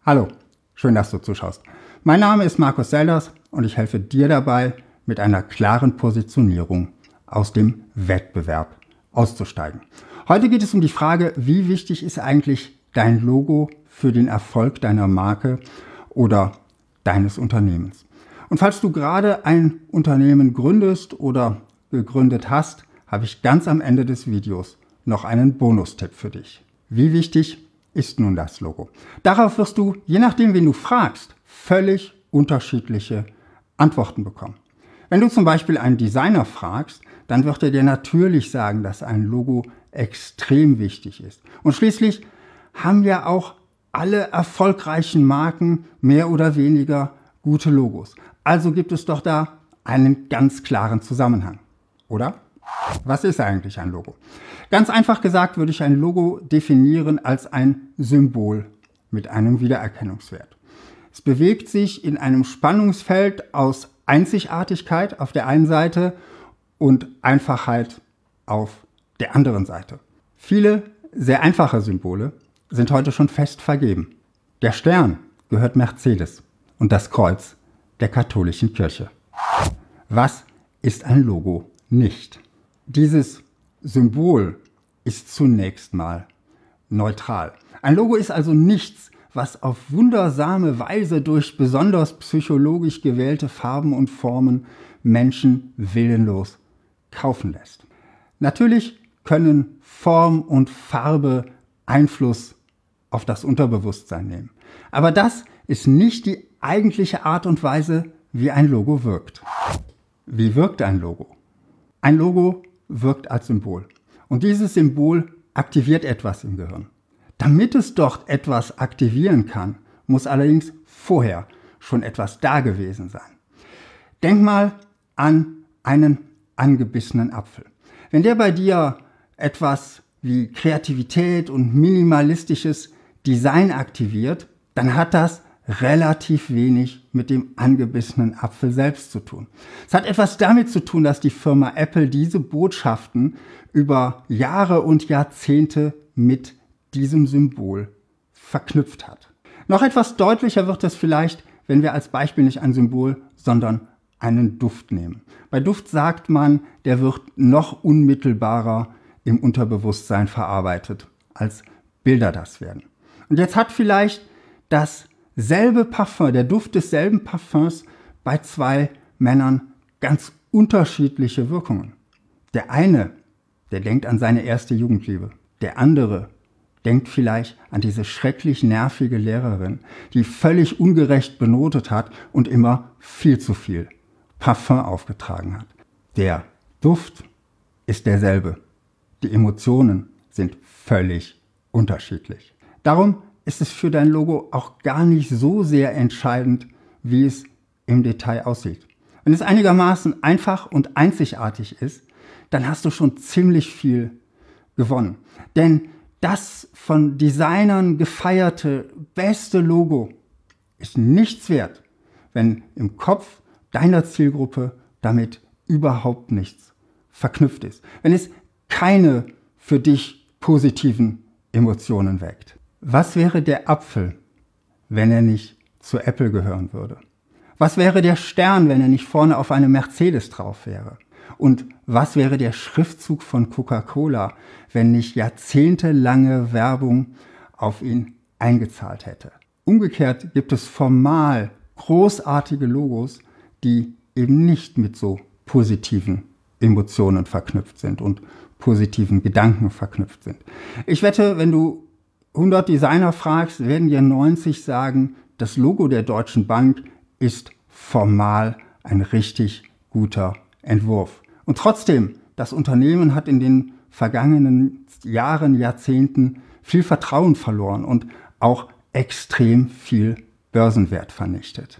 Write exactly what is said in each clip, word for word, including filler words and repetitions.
Hallo, schön, dass du zuschaust. Mein Name ist Markus Selders und ich helfe dir dabei, mit einer klaren Positionierung aus dem Wettbewerb auszusteigen. Heute geht es um die Frage, wie wichtig ist eigentlich dein Logo für den Erfolg deiner Marke oder deines Unternehmens. Und falls du gerade ein Unternehmen gründest oder gegründet hast, habe ich ganz am Ende des Videos noch einen Bonustipp für dich. Wie wichtig ist nun das Logo? Darauf wirst du, je nachdem wen du fragst, völlig unterschiedliche Antworten bekommen. Wenn du zum Beispiel einen Designer fragst, dann wird er dir natürlich sagen, dass ein Logo extrem wichtig ist. Und schließlich haben ja auch alle erfolgreichen Marken mehr oder weniger gute Logos. Also gibt es doch da einen ganz klaren Zusammenhang, oder? Was ist eigentlich ein Logo? Ganz einfach gesagt würde ich ein Logo definieren als ein Symbol mit einem Wiedererkennungswert. Es bewegt sich in einem Spannungsfeld aus Einzigartigkeit auf der einen Seite und Einfachheit auf der anderen Seite. Viele sehr einfache Symbole sind heute schon fest vergeben. Der Stern gehört Mercedes und das Kreuz der katholischen Kirche. Was ist ein Logo nicht? Dieses Symbol ist zunächst mal neutral. Ein Logo ist also nichts, was auf wundersame Weise durch besonders psychologisch gewählte Farben und Formen Menschen willenlos kaufen lässt. Natürlich können Form und Farbe Einfluss auf das Unterbewusstsein nehmen. Aber das ist nicht die eigentliche Art und Weise, wie ein Logo wirkt. Wie wirkt ein Logo? Ein Logo wirkt als Symbol. Und dieses Symbol aktiviert etwas im Gehirn. Damit es dort etwas aktivieren kann, muss allerdings vorher schon etwas da gewesen sein. Denk mal an einen angebissenen Apfel. Wenn der bei dir etwas wie Kreativität und minimalistisches Design aktiviert, dann hat das relativ wenig mit dem angebissenen Apfel selbst zu tun. Es hat etwas damit zu tun, dass die Firma Apple diese Botschaften über Jahre und Jahrzehnte mit diesem Symbol verknüpft hat. Noch etwas deutlicher wird es vielleicht, wenn wir als Beispiel nicht ein Symbol, sondern einen Duft nehmen. Bei Duft sagt man, der wird noch unmittelbarer im Unterbewusstsein verarbeitet, als Bilder das werden. Und jetzt hat vielleicht das selbe Parfum, der Duft desselben Parfums bei zwei Männern ganz unterschiedliche Wirkungen. Der eine, der denkt an seine erste Jugendliebe. Der andere denkt vielleicht an diese schrecklich nervige Lehrerin, die völlig ungerecht benotet hat und immer viel zu viel Parfum aufgetragen hat. Der Duft ist derselbe. Die Emotionen sind völlig unterschiedlich. Darum ist es für dein Logo auch gar nicht so sehr entscheidend, wie es im Detail aussieht. Wenn es einigermaßen einfach und einzigartig ist, dann hast du schon ziemlich viel gewonnen. Denn das von Designern gefeierte beste Logo ist nichts wert, wenn im Kopf deiner Zielgruppe damit überhaupt nichts verknüpft ist. Wenn es keine für dich positiven Emotionen weckt. Was wäre der Apfel, wenn er nicht zu Apple gehören würde? Was wäre der Stern, wenn er nicht vorne auf einem Mercedes drauf wäre? Und was wäre der Schriftzug von Coca-Cola, wenn nicht jahrzehntelange Werbung auf ihn eingezahlt hätte? Umgekehrt gibt es formal großartige Logos, die eben nicht mit so positiven Emotionen verknüpft sind und positiven Gedanken verknüpft sind. Ich wette, wenn du hundert Designer fragst, werden dir neunzig sagen, das Logo der Deutschen Bank ist formal ein richtig guter Entwurf. Und trotzdem, das Unternehmen hat in den vergangenen Jahren, Jahrzehnten viel Vertrauen verloren und auch extrem viel Börsenwert vernichtet.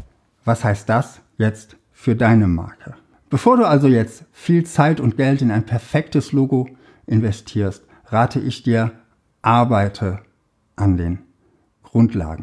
Was heißt das jetzt für deine Marke? Bevor du also jetzt viel Zeit und Geld in ein perfektes Logo investierst, rate ich dir, arbeite an den Grundlagen.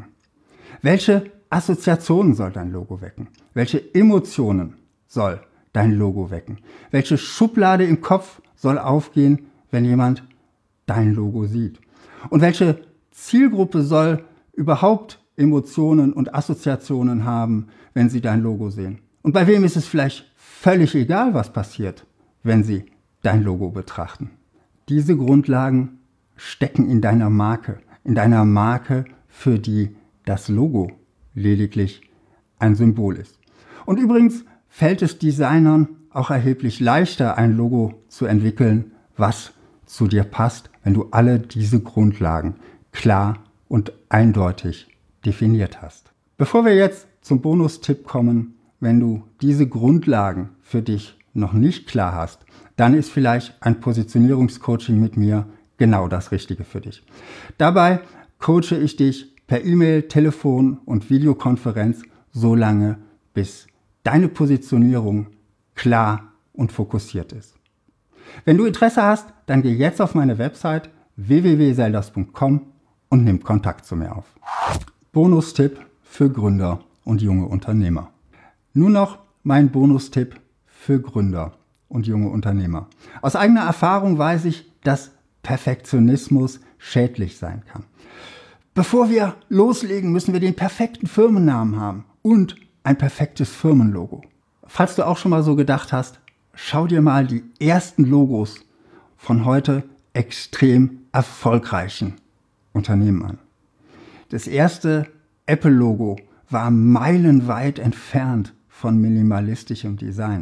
Welche Assoziationen soll dein Logo wecken? Welche Emotionen soll dein Logo wecken? Welche Schublade im Kopf soll aufgehen, wenn jemand dein Logo sieht? Und welche Zielgruppe soll überhaupt Emotionen und Assoziationen haben, wenn sie dein Logo sehen? Und bei wem ist es vielleicht völlig egal, was passiert, wenn sie dein Logo betrachten? Diese Grundlagen stecken in deiner Marke, in deiner Marke, für die das Logo lediglich ein Symbol ist. Und übrigens fällt es Designern auch erheblich leichter, ein Logo zu entwickeln, was zu dir passt, wenn du alle diese Grundlagen klar und eindeutig definiert hast. Bevor wir jetzt zum Bonustipp kommen, wenn du diese Grundlagen für dich noch nicht klar hast, dann ist vielleicht ein Positionierungscoaching mit mir genau das Richtige für dich. Dabei coache ich dich per E-Mail, Telefon und Videokonferenz so lange, bis deine Positionierung klar und fokussiert ist. Wenn du Interesse hast, dann geh jetzt auf meine Website w w w punkt selders punkt com und nimm Kontakt zu mir auf. Bonustipp für Gründer und junge Unternehmer. Nun noch mein Bonustipp für Gründer und junge Unternehmer. Aus eigener Erfahrung weiß ich, dass Perfektionismus schädlich sein kann. Bevor wir loslegen, müssen wir den perfekten Firmennamen haben und ein perfektes Firmenlogo. Falls du auch schon mal so gedacht hast, schau dir mal die ersten Logos von heute extrem erfolgreichen Unternehmen an. Das erste Apple-Logo war meilenweit entfernt von minimalistischem Design.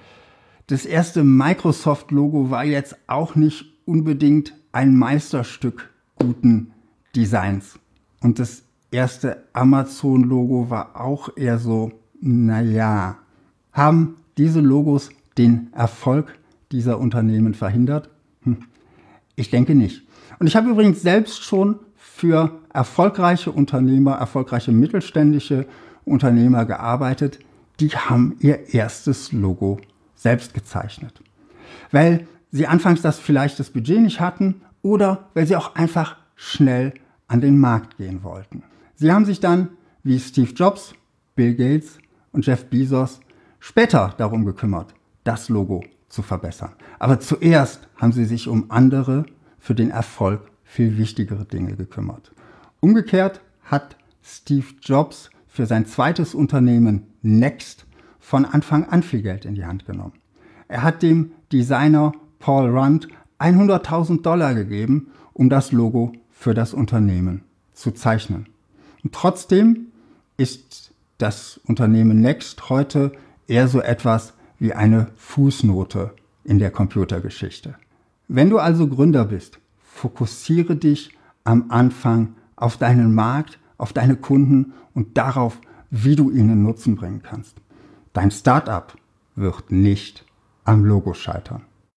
Das erste Microsoft-Logo war jetzt auch nicht unbedingt ein Meisterstück guten Designs. Und das erste Amazon-Logo war auch eher so, naja. Haben diese Logos den Erfolg dieser Unternehmen verhindert? Hm, ich denke nicht. Und ich habe übrigens selbst schon für erfolgreiche Unternehmer, erfolgreiche mittelständische Unternehmer gearbeitet, die haben ihr erstes Logo selbst gezeichnet. Weil sie anfangs das vielleicht das Budget nicht hatten oder weil sie auch einfach schnell an den Markt gehen wollten. Sie haben sich dann, wie Steve Jobs, Bill Gates und Jeff Bezos, später darum gekümmert, das Logo zu verbessern. Aber zuerst haben sie sich um andere, für den Erfolg viel wichtigere Dinge gekümmert. Umgekehrt hat Steve Jobs für sein zweites Unternehmen Next von Anfang an viel Geld in die Hand genommen. Er hat dem Designer Paul Rand hunderttausend Dollar gegeben, um das Logo für das Unternehmen zu zeichnen. Und trotzdem ist das Unternehmen Next heute eher so etwas wie eine Fußnote in der Computergeschichte. Wenn du also Gründer bist, fokussiere dich am Anfang auf deinen Markt, auf deine Kunden und darauf, wie du ihnen Nutzen bringen kannst. Dein Startup wird nicht am Logo scheitern.